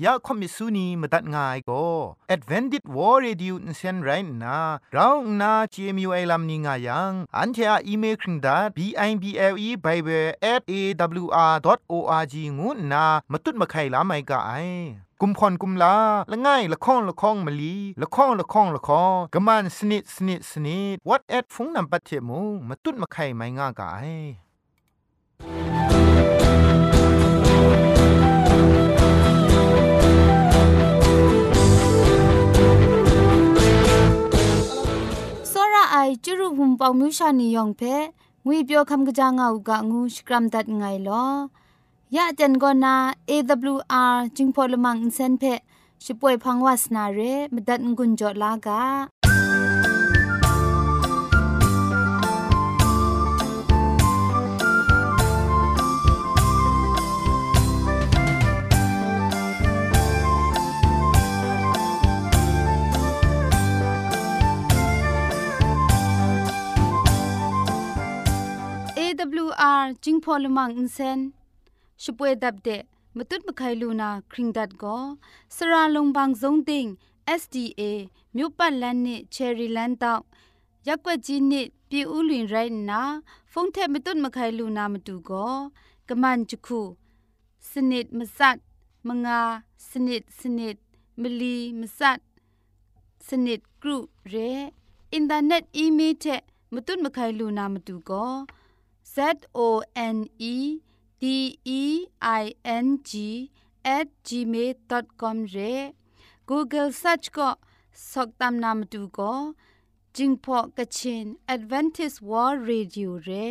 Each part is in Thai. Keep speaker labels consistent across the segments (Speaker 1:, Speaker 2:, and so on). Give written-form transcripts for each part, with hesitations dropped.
Speaker 1: ยาคอมิสุนีมาตัดง่ายก็ Advented War Radio นเซนไรน่ะเราหน้า CMU ไอลัมนิงายังอันเทออีเมลคิงดา bible@awr.org งูน่ะมาตุดมาไข่ลาไม่กะไอกุมพรกุมลาละง่ายละข้องละข้องมะลีละข้องละข้องละข้องกะมันสนิดสนิดสนิด what at ฟงนำปัจเจมูมาตุดมาไข่ไม่ง่ากะไอ
Speaker 2: ไอจุรุภุมปองมิวชานียองเพงุยเปียวคำกะจางเอากะงูสกรัมดัดไงลอยะจันกอนา AWR จิงพอลมังอินเซนเพช่วยพังวาสนาเรมดัดงุนจอลากาAWR จิงพอลมังอินเซนช่วยดับเดะมตุดมะไคลูนาคริงดัดก็สระลงบางซงติง SDA မြို့ပတ်လန်းနစ်ချယ်ရီလန်းတောက်ရက်ွက်ကြီးနစ်ပြည်ဦးလွင်ရိုင်းနာဖုန်ထဲမတုတ်မခိုင်လူနာမတူကောကမန်ချခုစနစ်မစတ်မငါစနစ်စနစ်မလီမစတ်စနစ်ဂရုရဲအင်တာနက်အီးမေးလ်မတုတ်မခိုင်လူနာမတူကော zoneding@gmail.com เร Google search ก็สอกตามนามดูก็จิงพอกะชิน Adventist World Radio เร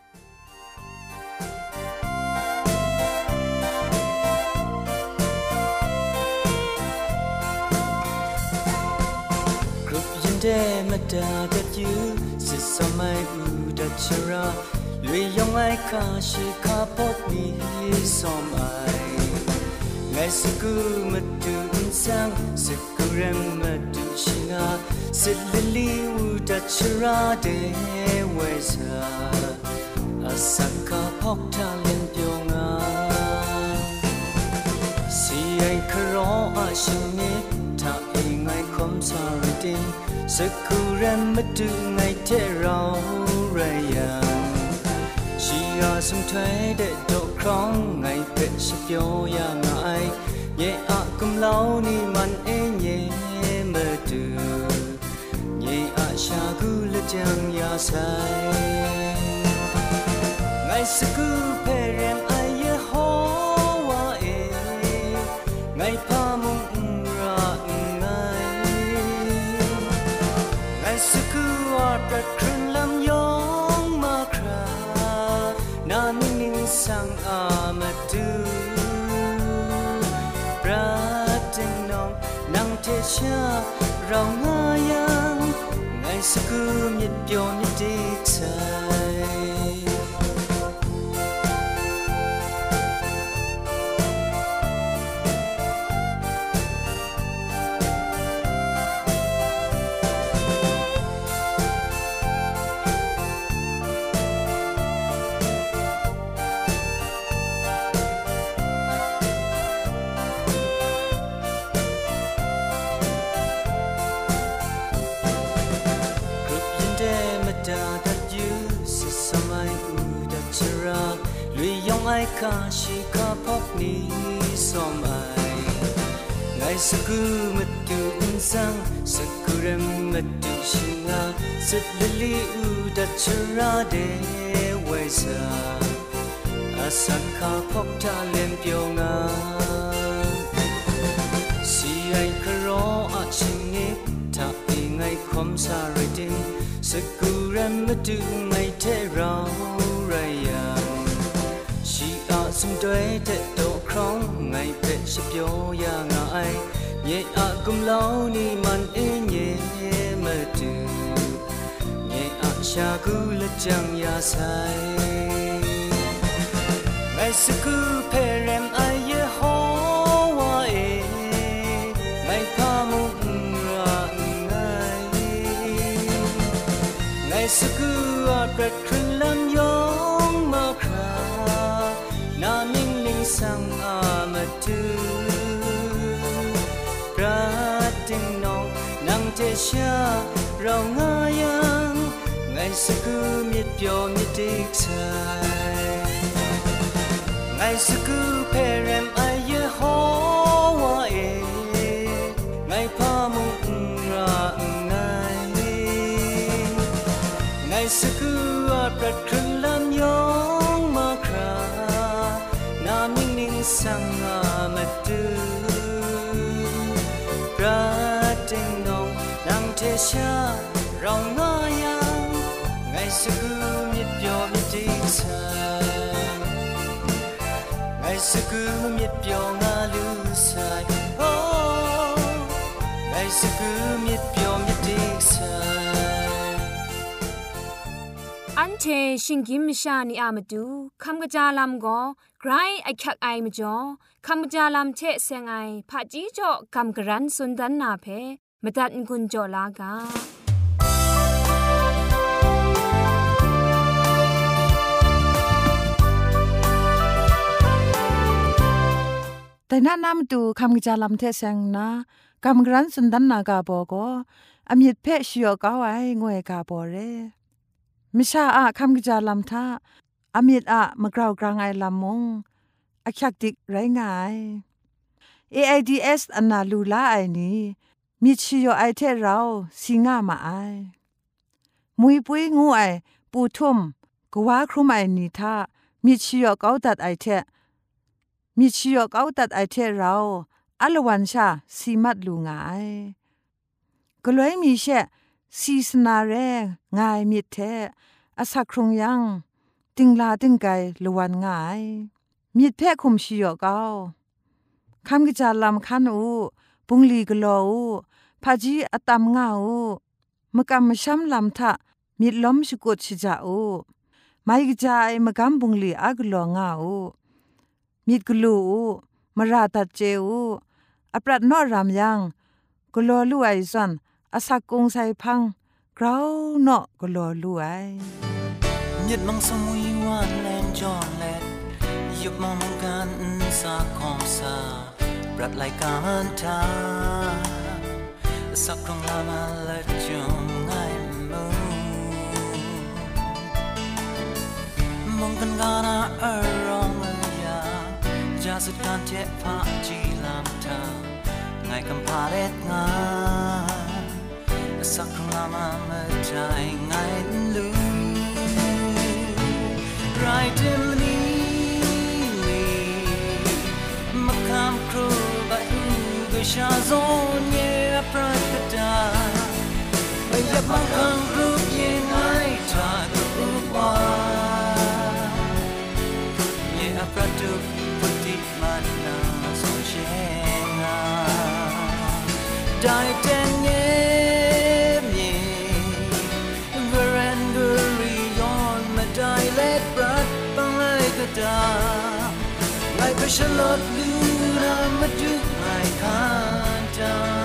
Speaker 3: กรุบยินเดมาดาดัดยูสิสมัยอูดัชราลุยยองไอคาชิคาพบนี้สมัยไงสกุมาดูอินซังสกุเรมมาดูชิงาสิลลีอูดัชราเดเวซาอาสักคาพกทาเลนเปียวงาสีไอครออาชินิถ้าเอไงคมสาริดินสกุเรมมาดูไงเทเราไรยังชีอาสมถวยเด็ดดอกครองไงเป็ดชะเปียวยาไงเย่อะกุมเล่านี่มันเองเย่มาดูเย่อะชากุละจังยาใสไงสกุเพเรมไอเยโฮวาเอไงพามุงราไงไงสกุอาประครึงลำยองมาครานามินิสังอามาดูปราดิงนองนังเทชาเรางายังไงสกุมิดโยมิดีใจไอคาชิคาพบนี้สมัยไงสกุมาดูอินซังสกุเรมมาดูชิงาสิลลีอูดัชราเดเวซาอาสักคาพบทาเลนเปียวงาสีไอครออาชิงิถ้าเอไงคมสาริดินสกุเรมมาดูไงเทเราไรยังสมด้วยเด็ดดอกครองไงเป็ดชะเปียวยาไงเย่อะกุมเล่านี่มันเองเย่มาดูเย่อะชากุละจังยาใสไงสกุเพเรมไอเยโฮวาเอไงพามุงราไงไงสกุอาประครึงลำยองมาครานามิงนิงสังอามาดูชาเราง่ายังไงสักมิดยอมมิดดิกใจไงสักเพรมไอเยฮอวาเอไงพามุงราไงไงสักอาปรัดครึ่งลำยองมาคราน้ำนิ่งนิ่งสังอามาดูประเด็นน้องนังเทชาเราง่ายังไงสักมิดยอมมิดดิกใจไงสักมิดยอมงาลูไซโอ้ไงสักมิดยอมมิดดิกใจ
Speaker 4: อันเทชิงกิมชานีอามาดูคำกระจาลำก็ไกรไอคักไอมาจ่อคำกระจาลำเชะเซงไอผาจีจ่อคำกระรันสุนดันนาเพมาตัดกุญจ่อลากา
Speaker 5: แต่น่านำดูคำกระจาลำเทเซงนะคำกระรันสุนดันนากาบอก็อมิดเพชชิโยกาวไองวยกาบอเรมิชาอะคำกระจาลำท่าอมิดอะมะกราวกลางไอลำมงอักยักดิกไรงาย AIDS อันนาลูลาไอนี้มิชิโยไอเทเราสิงามาไอมุยปุยงูไอปูทุ่มกว่าครุมไอนี้ท่ามิชิโยเกาตัดไอเทมิชิโยเกาตัดไอเทเราอลวันชาสีมัดลูงายก็เลยมีเชซีสนาเรงายมิดเทอาศักครุงยังติงลาติงไกลวันงายมิดเพคุมชิโยเกาคำกระจาลำคันอูปุงลีกโลอูพาจีอตามงาอูมกำมช้ำลำทะมิดล้มชุกดชิจาอูไม่กระจายมกำปุงลีอากโลงาอูมิดกลูอูมราตัดเจอูอปรัดนอรามยังกโลลูไอซันอาศักกงไซพังกราวเนาะกโลลูไอ
Speaker 3: มิดมังสมุยวันแลนจอนแลดยุบมองกันสาคอมสาปรัดไลกันทาสักครั้งละมาละจงไงมูมองกันกันรองยาจะสุดการเจ็บพาจีลำทาไงคำพาเล็ดงาสักครั้งละมาเมื่อใจไงลูไรเดิมนี้มาคำครูบะอูก็ชาโซนเย่ประกาศไม่อยากมาคำรูปยังไงถ้ารูปว่าเย่ประตูพุทธิมันนาสงเชงาได้เต็นเย่ได้เล็ดปรัดบังเลยก็ได้ไล่ไปฉลอดลูรามาดูไม่ขาดใจ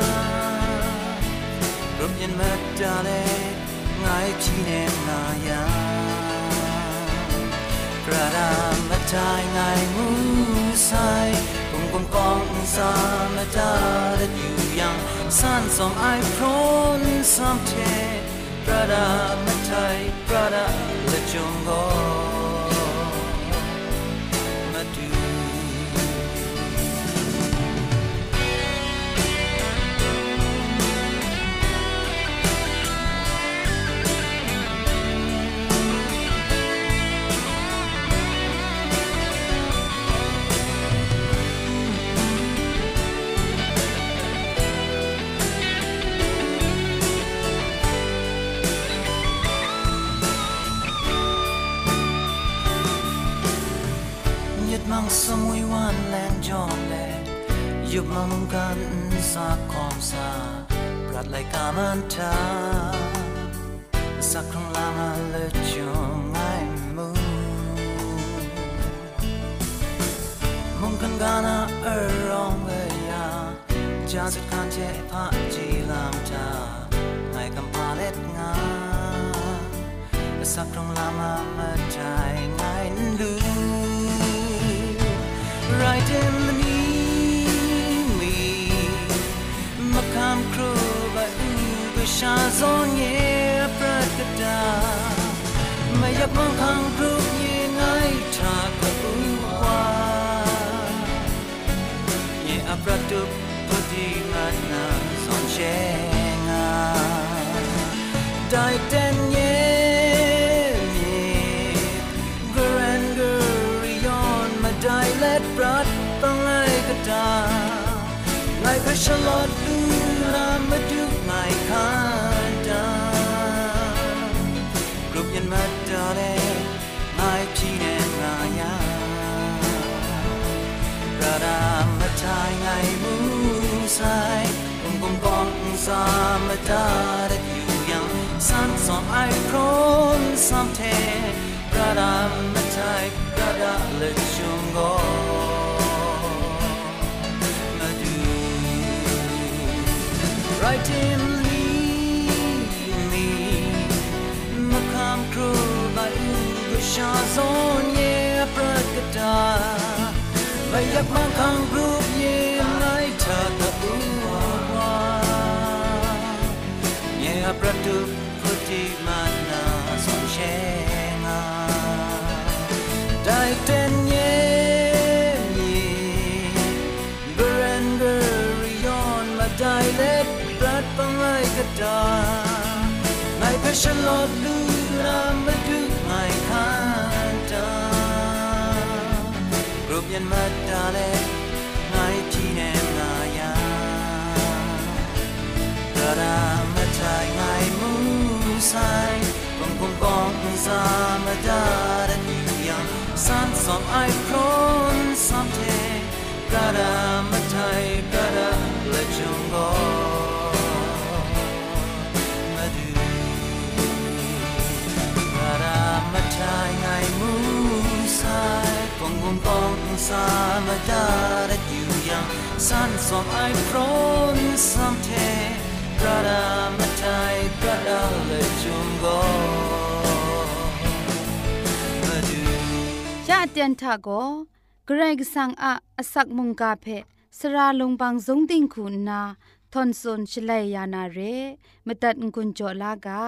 Speaker 3: รบยันมาดาเล็ดไงพี่เนมนายากระดามาตายไงมูใสปุ่มกลมกองสามาดาเด็ดอยู่ยังสั้นสองไอพร้อมซ้ำเทPrada matai Prada le jongo madu มังสมุยวันแลนจอแลยุบมังกันสาคอมสาปรัดไลกามันทาสักครั้งละมาเลยจงไงมูมงกันกานารองเลยยาจาสุดการเจ็บพาจีลามทาไงกำพาเล็ดงาสักครั้งละมาเมื่อใจไงลู Right in the knee me มาคำครูบะอูก็ซอนเยปรักดาไม่อยากมองทางรูปยังไงถ้าก็รู้ว่าเยอับรักตุบพอดีมันน่าสอนเชงาได้เต้นเยกระรันกระริยอนมาได้เล็ดปรัดต้องไงก็ได้ไงเพชรลอดดูนามาดูไงข้าดากรุบยันมาดาเรไงพี่แนงายาประดามมาทายไงมูสายกงกองสามาดาเรอยู่ยังสันสองไอพร้อมสามเทประดามมาทายประดาเลจงโกRight in me Makam kru Bai Usha zon ye prakata Bai yak makam kru ye Nai thata uwa Ye apratu Puti mana Son shenga Dai ten ye Berenger Yon Madai letรัดปังไงก็ได้ไงเพชรลอดดูรามาดูไงข้าดากรุบยันมาดาเลไงพี่แนมงายาประดามาทายไงมูสายกงกองสามาดาดันอยู่ยังสันสองไอพร้อมสามเทประดามาทายประดาและจงโกมาทายไงมูสายกงสามาดาดัดอยู่ยังสันสองไอพร้อมสามเทประดามาทายประดาเลยจุงโกมาดู
Speaker 2: ยะเตียนทาโกเกรกสังอะอสักมุงกาเพสราลงบางสงติงคุณนาทอนซนชลัยยานาเรมตัดกุญจลากา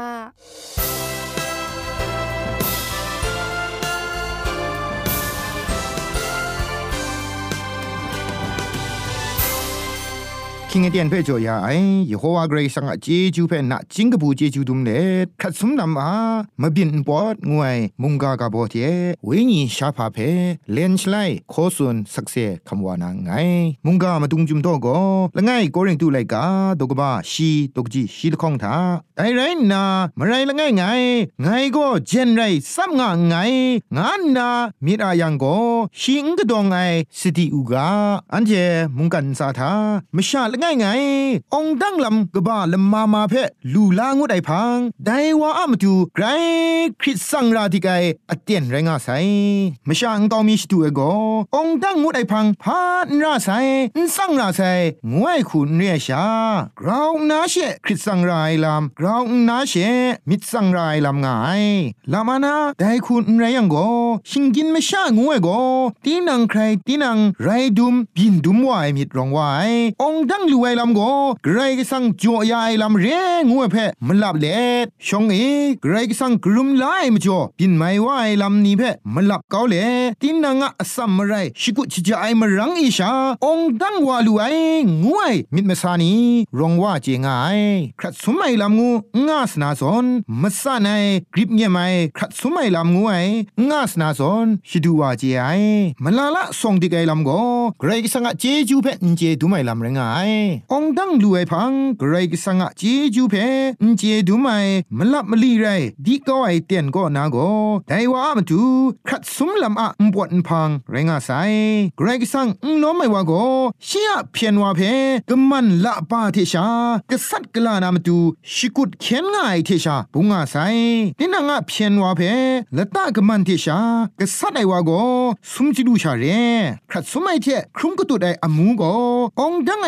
Speaker 1: คิงเดียนเพ่จ่อยาไอเยโฮวาเกรซังอะเจจูเพ่นะจิงกบูเจจูดุมเลคัดซุมนำอามาบินปอดงวยมุงกากาโบเทเวญีชาพาเพ่เลนชไลโคซุนสักเซคำวานาไงมุงกามาตุงจุมโตโกละไงโกเริงตูไลกาตกบาชีตกจีชีละคงทาไดไรนามาไรละไงไงไงก็เจนไรซับงาไงงานนามีรายังโกชิงกะดองไงสติอุกาอันเจมุงกันซาทามชาง่ายไงองดังลำกบ้าลำมาเพลูลางุดไอพังไดว่าอามาดูไกรคริสสังราธิไกอเตียนแรงอาศัยไม่ช่างต้องมีชิตูเอโกองดังงุดไอพังพานราศัยสังราศัยงวยคุณเรียชากราวนาเชคริสสังรายลำกราวนาเชมิดสังรายลำง่ายลามานาไดคุณเรียงโกชิงกินไม่ช่างงวยโกตีนังใครตีนังไรดุมบินดุมวายมิดรองวายองดังลูไอลำโกไกรกสังจ่อยายลำเรงวยเพมันหลับเล็ดชงไกรกสังกลุ่มไล่มาจ่อบินไม่ไหวลำนี้เพมันหลับเกาเล่ตินนางะสัมมไรชิกุชิจาไอมารังอิชาองดังวาลูไองวยมิดมาสานีรองว่าเจงไงครัดสมัยลำงูงาสนาสนมาสานายกริบเงียไม่ครัดสมัยลำงูไองาสนาสนชิดูว่าเจไอมันลาละส่งดิไกลำโกไกรกสังะเจจูเพนเจดูไม่ลำเรงไงองดังลูไอพังไกรกสังะเจจูเพนเจดูไม่มันลับมลีไรดีก็ไอเตียนก็นาโกไดว่ามาดูครัดสมลำอะปวดพังเรงาไซไกรกสังล้มไม่ว่าโกเชียเพียนว่าเพกมันละปาเทชากษัตริย์กลานามาดูชิกุดเขียนง่ายเทชาปุงาไซตินางะเพียนว่าเพละตากมันเทชากษัตริย์ไอว่าโกสุมจิดูชาเรครัดสมัยเทครุมกุตุไดอมูโกองดังไอลำเพจ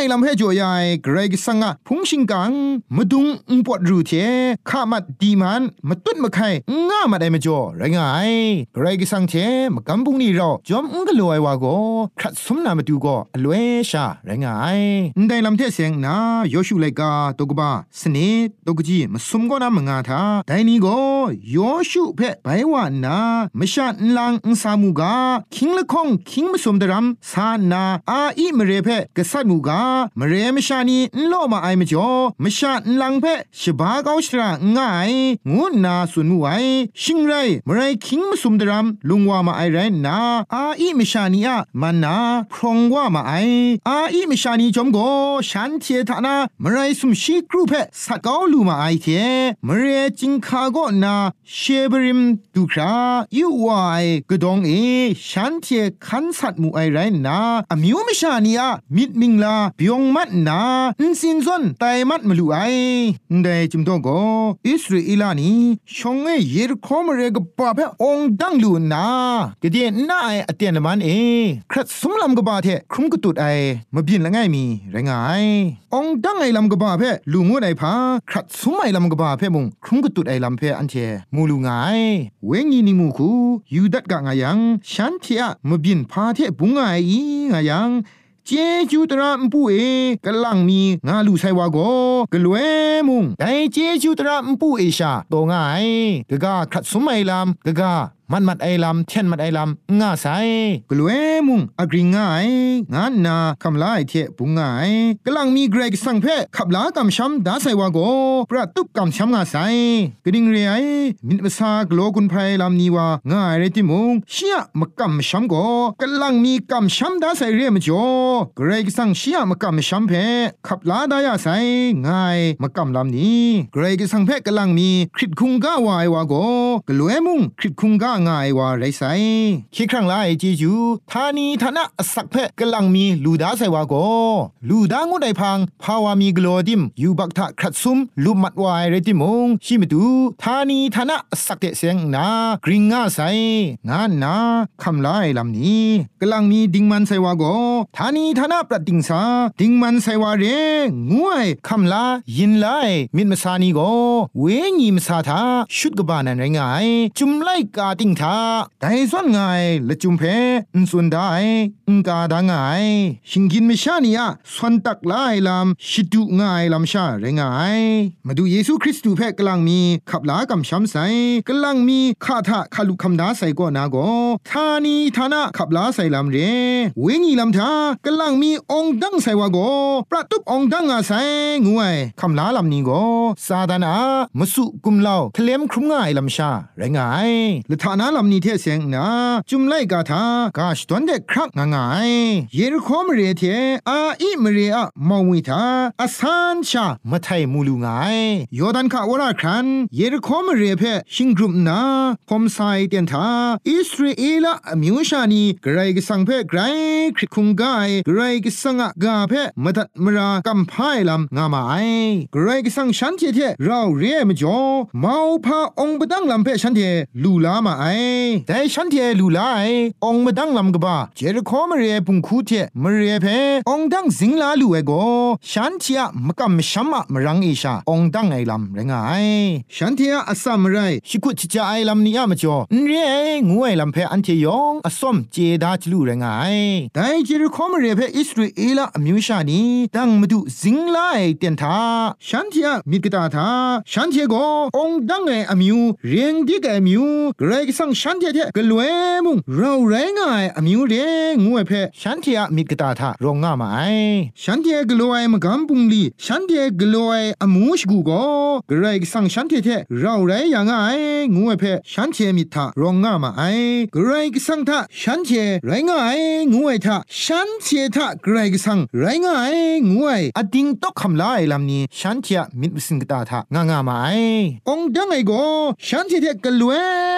Speaker 1: จ่อยายเกรกสังะพุงชิงกังมาดุงอุปวดรูเทข้ามัดดีมันมาตุ้ดมาไข่ง่ามาได้มาจ่อไรงายเกรกสังเทมากำปุงนี่เราจอมกลัวว่าก็ครัดสมนามาดูก็อลเวชาไรงายได้ลำเทเสียงนะโยชูไลกาตกบ้าสนิดตกจีมาสมก็น้ำมงาทาได้นี้ก็โยชูเพ่ไปว่านะไม่ชาติลังสามูกาคิงละคงคิงมาสมดรำสานาอาอีมเรเพ่กษัตริย์มูกามเรมชานีโลมาไอมจ่อไม่ชาติลังเพ่ชบากาวชราง่ายงูนาสุนมูไอชิงไรมไรคิงมาสมดรำลุงว่ามาไอไรนาอาอีมชานีอะมันนาพรองว่ามาไออาอีมชานีจอมโกฉันเทธานามไรสุมชีกรูเพ่สักกาวลูมาไอเทมเรจิงคาโกนาเชบริมดูครายูวายกดองฉันเทคันสัตมูไอไรนาอมิวมชานีอะมิดมิงลาบิยงมัดนาอินสินซอนไตมัดมลูไอได้จุมโตโกอิสราเอลานีชงเยรโคมเรกปะเพ่องดังลูนากะเดียน่าไออเตียนมันครัดสมลำกบาเทครุมกตุดไอมาบินละง่ายมีไรงายองดังไอลำกบาเพ่ลูงวดไอพาครัดสมไอลำกบาเพ่มุงครุมกตุดไอลำเพ่อันเทมูลูงายเวงีนิมูคูยูดัดกะงายังฉันเทอะมาบินพาเทบุงไองายังเจจูตระมปุกะลังมีงาลูไซวาโกกะลวยมุงไดเจจูตระมปุชาโตง่ายกะกะครัดสมไอลำกะกะมันมัดไอลำเช่นมัดไอลำง่าไซกลวยมุงอกริงง่ายงานนาคำลาไอเทปุงง่ายกำลังมีเกรกสังเพขับลากำช้ำดาไซวาโกประตุกกำช้ำง่าไซกดิ่งเรียมินภาษากโลกุนไพลำนี้ว่าง่ายเลยที่มุงเชียมกำช้ำโกกำลังมีกำช้ำดาไซเรียมจ่อเกรกสังเชียมกำช้ำเพขับลาดายาไซง่ายมกำลำนี้เกรกสังเพกำลังมีคริตคุงก้าวายวาโกกลวยมุงคริตคุงก้าง่ายว่าไรไซคิดครั้งละไอจีจูทานีทนะสักเพกำลังมีลูดาไซวาโกลูดางุไดพังภาวามีกลอดิมยูบักทะครัดซุมลูมัดวายเรติมงชิมิตูทานีทนะสักเตเสียงนากริงง่าไซงานนาคำลายลำนี้กำลังมีดิงมันไซวาโกทานีทนะประดิงสาดิงมันไซวาเรงวยคำลายินไลมินมสานีโกเวงีมสาทาชุดกบานันไรงายจุมไลกาติงทาไดส่วนไงละจุมเพส่วนได้กาดางไงชิงกินไม่ชานีอะส่วนตักลายลำชิดุไงลำชาไรงายมาดูเยซูคริสต์เพกำลังมีขับลากำช้ำใสกำลังมีข้าทะขาลุคำดาใส่ก็นาโกทานีทานะขับลาใส่ลำเรเวงีลำทากำลังมีองดังใส่วาโกประตุกองดังอาใส่งวยคำลาลำนี้โกซาดานะมสุกุมเล่าเคลมครุมง่ายลำชาไรงายละทานะลำนี้เทเสียงนะจุมไลกาทากาชตวนเด็กครักง่ายเยรโคมเรเทอาอิมเรอะมอวิทาอสันชามาไทมูลูง่ายยอดันคาวราครันเยรโคมเรเพชิงกรุมนาพอมไซเตียนทาอิสราเอลอมิวชานีไกรกสังเพไกรคริคุงกายไกรกสังกาเพมดัดมรากำพายลำงามาไอไกรกสังฉันเทเทเราเรียมจ่อเมาพาองบดังลำเพฉันเทลูลามาไอแต่ฉันเทลูลาไอองบดังลำกบ้าเจรโคมเรียปุงคูเทมเรียเพองดังสิงลาลูเอโกฉันเทียมกำช้ำมรังเอชาองดังไอลำเรงายฉันเทียอสัมไรชิกุจิจาไอลำนี้มาจ่อเรียงูไอลำเพอันเทยองอสมเจดาจลูเรงายแต่เจรโคมเรียเพอิสราเอลอมิวชานีดังมาดูสิงลาไอเตียนทาฉันเทียมิกตาทาฉันเทียโกองดังไออมิวเรียงดิกไอมิวเกรกสังฉันเทียเทกลวยมุงเราไรงายอมิวเรงวยเพฉันเทียมิกตาทารองง่ามาไอฉันเทียกลวยมกำปุงลีฉันเทียกลวยอมูชกูโกเกรกสังฉันเทียเทเราไรยังไงงวยเพฉันเทียมิทารองง่ามาไอเกรกสังทาฉันเทียไรงายงวยทาฉันเทียทาเกรกสังไรงายงวยอดิงตกคำลายลำนี้ฉันเทียมิดสิงกตาทางง่ามาไอองดังไอโกฉันเทียเทกลวยมุงต้น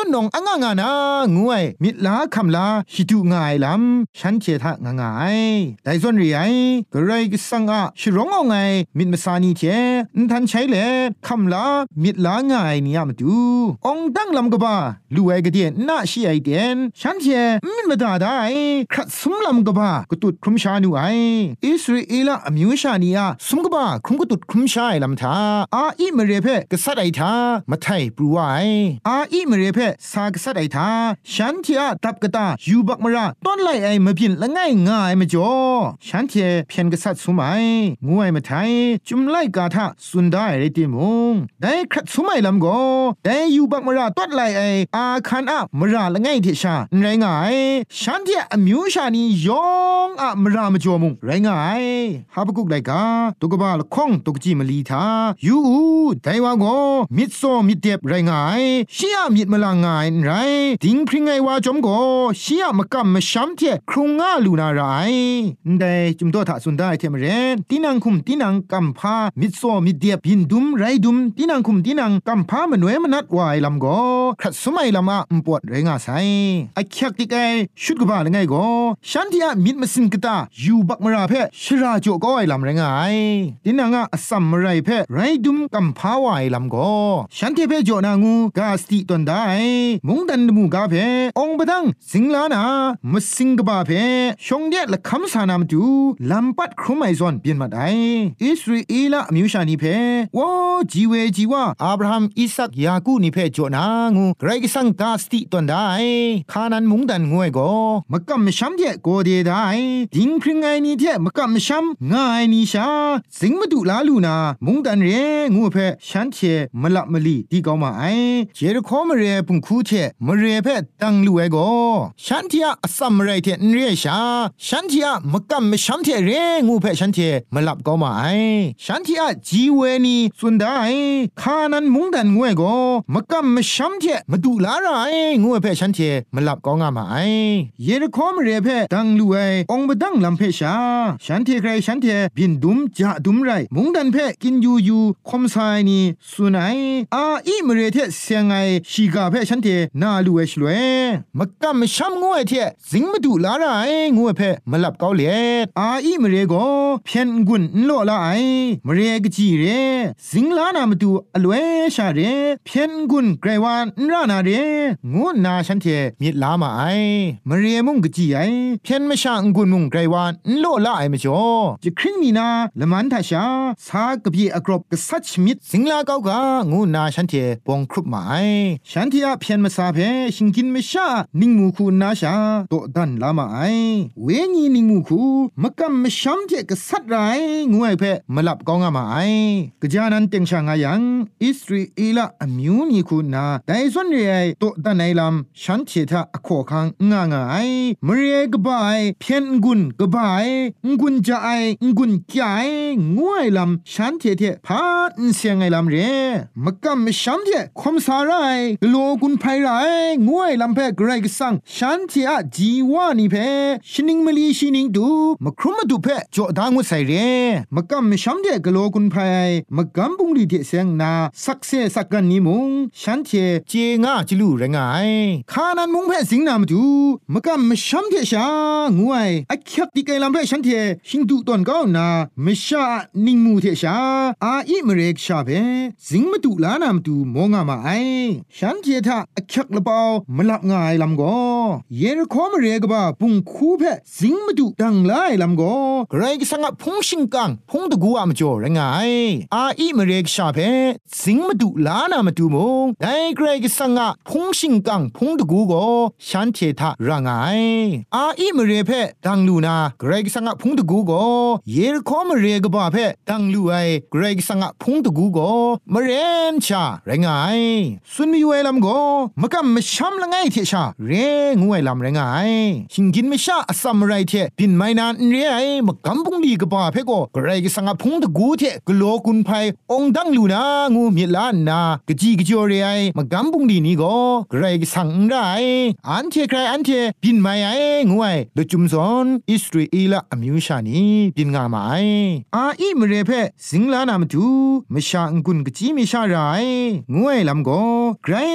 Speaker 1: นองอ่างานางวยมิดลาคำลาฮิตุง่ายลำฉันเจทะง่ายแต่ส่วนเรียกระไรก็สังอาชร้องเอาไงมิดมาสานีเทนทันใช้เล่คำลามิดลาง่ายนี่ยามดูองดังลำกบ้าลู่ไอกระเดียนน่าเชียไอเดียนฉันเทมิดมาด่าได้ครัดสมลำกบ้ากตุดครุมชานูไออิสราเอลอมิวชานียสมกบ้าครุมกตุดครุมชาไอลำทาอาอีมเรเพกษัตริย์ไอทามาไทยปรูไออาอีมเรเพสากษัตริย์ไอทาฉันเทตับกตายูบักมราต้นไลไอมาพินละง่ายง่ายมาจ่อฉันเทเพียนกษัตริย์สมัยงวยมาไทยจุมไลกาทาสุนได้ไรติมงได้ครัดสมัยลำโกได้ยูบักมราต้นไลไออาคันอะมราละง่ายเทชาไรง่ายฉันเทอมิวชานียองอะมรามาจ่อมงไรง่ายฮาบกุกไลกาตุกบาละข้องตุกจีมลีทายูได้ว่าโกมิดโซมิดเด็บไรง่ายเชียมิดมลางง่ายไรดิงพริงไงว่าจอมโกเชียมกำมช้ำเทครุงง่าลูนาไรได้จุมตัวถ้าสุนได้เทมเรนตีนังคุมตีนังกำพามิดโซมิดเดียบินดุมไรดุมตีนังคุมตีนังกำพามนวยมนัดวายลำโกขัดสมัยลำอะปวดไรงาไซไอเคียกติกไอชุดกบ้าละไงโกฉันที่อะมิดมาสินกตายูบักมราเพชราโจก็ไอลำไรงายตีนังอะสัมมไรเพไรดุมกำพาวายลำโกฉันที่เพโจนางูกาสติตอนได้มุงดันมูกาเพองบดังสิงลานามาสิงกบ้าเพชงเดียละคำสานามดูลำปัดครุไมซอนเปลี่ยนมาได้อิสราเอลมิวชานีเพวอจีเวจีว่าอับราฮัมอิสักยากูนิเพโจนางูไกรกิสังกาสติตอนได้คานันมุงดันงวยโกมกำมช้ำเทโกเดได้ดิงพริงไงนี่เทมกำมช้ำง่ายนิชาสิงมาดูลาลูนามุงดันเรงูเพฉันเทมละมลีดีก็มาไอเจรคอมเรปุงคูเทมเรเพตังลูไอโกฉันเทอสัมไรเทนเรชาฉันเทมกำมช้ำเทเรงูเพฉันเทมลับก็มาไอฉันเทจีเวนีสุนได้คานันมุงดันงวยโกมกำมช้ำเทมาดูลาไรงูเพฉันเทมลับก็งามาไอเยรคอมเรเพตังลูไอองบดังลำเพชาฉันเทใครฉันเทบินดุมจะดุมไรมุงดันเพกินยูคมไซนีสุนัยอาอีมเรเทเสียงไอชีกาเพฉันเทนาลูไอชลวยมกำมช้ำงวยเทสิงมาดูลาไรงูเพมลับก็เลอาอีมเรโกเพียนกุนโลละไอมเรกจีเรสิงลานามาดูอลเวชาเรเพียนกุนไกรวานรานาเรงูนาฉันเทมิดลามาไอมเรมุงกจีไอเพียนมชากุนมุงไกรวานโลละไอมจ่อจะคริงมีนาละมันทาชาสากบีอกรบกษัตชมิดสิงลาเกากางูนาฉันเทปองครุบมาไอฉันเทเพียนมาซาเพชิงกินมชานิงมูคูนาชาโตดันลามาไอเวญีนิงมูคูมกำมช้ำเทกษัตไรงูไอเพมลับกองามาไอกจานันเต็งชางายังอิสราเอลอมิวนีคูนาไดซอนเรไอโตดันไอลำฉันเททาอโคคังงางาไอมเรกบายเพียนกุนกบายงุนจะไองุนแกไองวยลำฉันเทเทพาดเสียงไอลำเรมกำมช้ำเทคมสาไรโลกุนไพไรงวยลำเพกไรกสังฉันเทอะจีวานีเพชินิงมลีชินิงดูมครุมมาดูเพจอดางุไซเรมกำมช้ำเทกโลกุนไพมกำบุงลีเทเสียงนาสักเซสักกันนิมุงฉันเทเจงาจิลูไรงายคานันมุงเพสิงนามดูมกำมช้ำเทชางวยไอคักติไกลำเพฉันเทชิงดูตอนก้าวนามิชานิงมูเทชาอาอิมเรกชาเพสิงมาดูลานามดูมองามาไอฉันเททาไอคักละเปามลับง่ายลำโกเยรคอมเรกบ้าปุงคูเพสิงมาดูดังไลลำโกไกรกสังะพงชิงกังพงตะกูอะมจ่อไรงายอาอิมเรกชาเพสิงมาดูลานามดูมงไดไกรกสังะพงชิงกังพงตะกูโกฉันเททารางายอาอิมเรเพดังลูนาไกรกสังะพงตะกูโกเยรคอมเรกบ้าเพดังลูไอไกรกสังะพงตะกูโกมเรนชาไรงายสุนมีเวลำโกมกำมช้ำละไงเทชาเรงวยลำไรงายชิงกินไม่ชาอสัมไรเทบินไม่นานเรไอมกำปุงลีกบ้าเพโกไกรกสังะพงตะกูเทกโลกุนไพองดังลูนางูมีลานนากะจีกะจอเรไอมกำปุงลีนี่โกไกรกสังไรอันเทใครอันเทบินไม่ไองวยดจุมซอนอิสราเอลอมิวชานีบินงามาไออาอิมเรเพสิงลานามตูมชาองกุนกะจีมิชาไรงวยลำโกไกร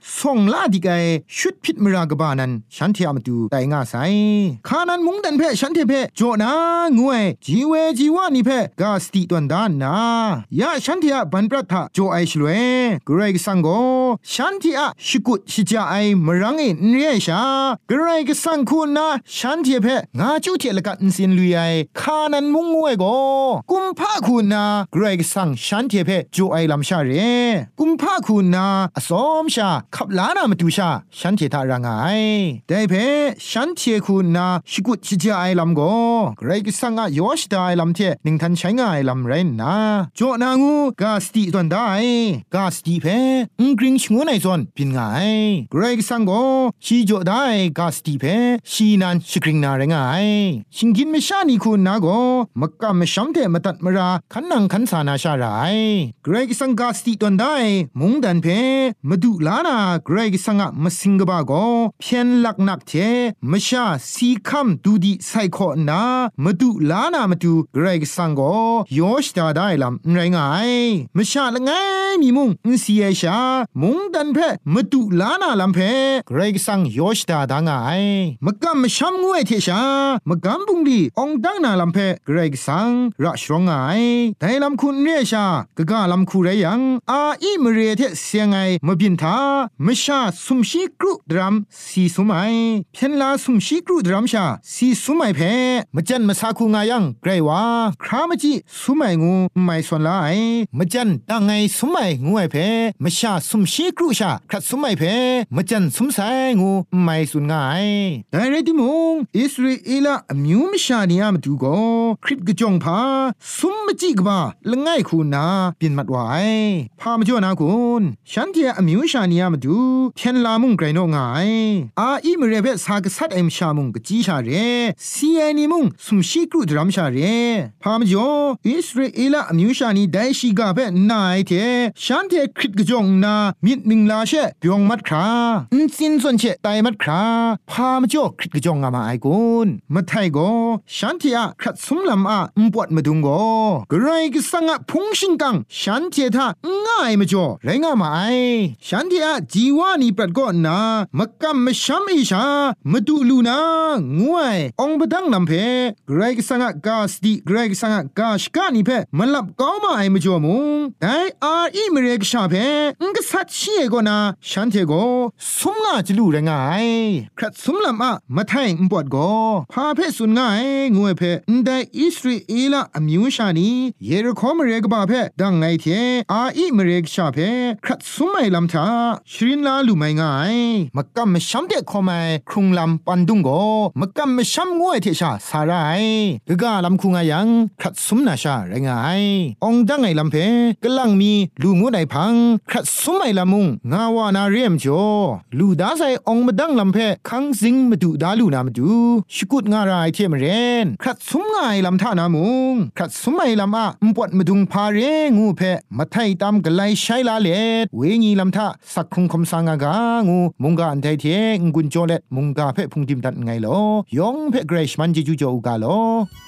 Speaker 1: ส่งลาดิไกชุดพิดมรากบานันฉันเทียมตูไตง่าไซคานันมุงดันเพฉันเทเพโจนางวยจีเวจีวานิเพกาสติตันดานนายาฉันเทียบันปรัทะโจไอชลเวกรกสังโกฉันเทียชิกุชิจาไอมรังเอเรียชากรกสังคุณนาฉันเทียเพงาจูเทละกันสินลุยไอคานันมุงงวยโกกุมภาคุณนากรกสังฉันเทียเพโจไอลำชาเรกุมภาคุณนาอสอมชาขับลานามาดูชาฉันเทียทารางไอได้เพฉันเทียคุณนาชิกุชิจาไอลำโกกรกสังอะยอชดาไอลำเทนิงทันใช้งายลำไรนาโจนางูกาสติตันได้กาสติเพกริงชงวนไอซอนพินงายกรกสังโกชีโจได้กาสติเพชีนันชกริงนาไรงายชิงกินไม่ชานีคุณนาโกมกกะมชัมเทมตัดมราขันนังขันสานาชาไรกรกสังกาสติตันได้มุงดันเพมาดูลานากรกสังอะมสิงกบาโกเพียนหลักนักเทมชาสีคำดูดีไซโคนามาดูลานามาดูกรกสังโกยอชดาได้ลำไรงายมชาละไงมีมุงอินเสียชามุงดันเพมาดูลานาลำเพกรกสังยอชดาดางายมกำมชัมงวยเทชามกำบุงดีองดังนาลำเพกรกสังระชรองายแต่ลำคุณเรียชากะกะลำคูไรยังอาอีมเรเทเสียงไงมบินทามชาสุมชีกรุดรัมสีสุมัยเพียนลาสุมชีกรุดรัมชาสีสุมัยเพมจันมาซาคูงายังไกรวาครามจิสุมัยงูไม่ส่วนลายมจันตังไงสุมัยงูไอเพมชาสุมชีกรุชาครัดสุมัยเพมจันสุมไซงูไม่สุนงายแต่เรติมงอิสราเอลอมิวมชาเนียมดูโกคริปกจงพาสุมมจิกบาละไงคูนาเปลี่ยนมัดไว้พามจ่อนาคุณฉันเทียอมิวชาเนียมดูเพียนลามุงไกรโนงายอาอีมเรเบสากษัตเอ็มชามุงกจีชาเรซีเอนิมุงสุมชีกรุดรัมชาเรพามจ่ออิสราเอลอมิวชานีไดชิกาเบนายเทฉันเทียคริปกจงนามิดมิงลาเชเปียงมัดคราอินซินส่วนเชไตมัดคราพามจ่อคริปกจงอามาไอกุนมาไทโกฉันเทียครัดสุมลำอาปวดมาดุงโกกรายกสังะพงชิงกังฉันเทียท่าง่ายมาจ่อไรงามาไอฉันเทียจีวานีปรัดก็นามกำมชัมอิชามาดูลูนางวยองบดังนำเพกรายกสังะกาสติกรายกสังะกาชกานีเพมันลับก้าวมาไอมาจ่อมุงแต่อาอีมเรกชาเพงกสัตชีเอโกนาฉันเทโกสุมงาจลูไรงายครัดสุมลำอะมาไทยปวดโกพาเพสุนง่ายงวยเพได้อิสราเอลอมิวชานีเยรูคอมเรกบาเพดังไงเทอาอีมเรกชาเพครัดสุมไมลำทาชรินลาลูไม่ง่ายมกำมชัมเดคอมครุงลำปันดุงโกมกำมชัมงวยเทชาสารายกะกะลำคุงายังครัดสุมนาชาไรงายองดังไงลำเพกะลังมีลูงูไดพังครัดสุมไมลำมุงงาวานาเรียมจ่อลูดาไซองมดังลำเพคังซิงมาดูดาลูนามาดูชกุดงารายเทมเรนครัดสุมง่ายลำท่านามุงครัดสุมไมลำอะปวดมาดุงพาเรงูเพมาไทยตามกะไลใช้ลาเลเวงีลำท่าสักคงคำสังกางูมุงกาอันไทยเทงกุนโจเลมุงกาเพพุงติมตัดไงลอยองเพเกรชมันจิจูโจอุกาลอ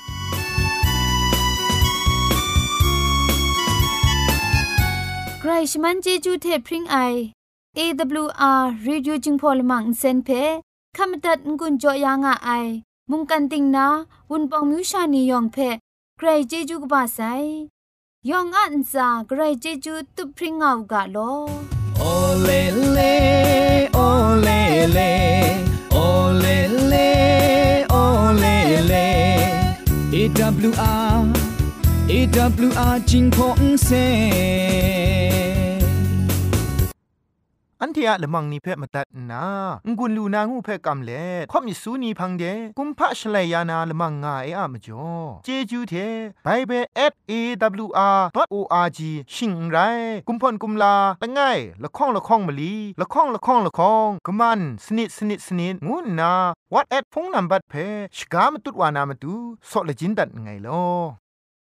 Speaker 2: ไกรชมันเจจูเทพริงไอ AWR Radio จึงพอลมังเซนเพขมตัดงุนจอยางอไอมุงกันติงนาวุนปองมิวชานียองเพไกรเจจูกบาไซยองอันซาไกรเจจูตุพริงเอากาโล
Speaker 3: โอเลเลโอเลเลโอเลเลโอเลเล AWR จิงพงเซ
Speaker 1: อันเทียละมังนิเพมาตัดนางุนลูนางูเพกำเล่ข่อมิสูนีพังเดกุมพะชเลยานาละมังงาเออะมจ่อเจจูเทไปเบ@awr.org ชิงไรกุมพ่นกุมลาละง่ายละข้องละข้องมะลีละข้องละข้องละข้องกะมันสนิดงูนา WhatsApp พงนัมบัดเพชกามตุดวานามตุซอเลจินดัดไงลอ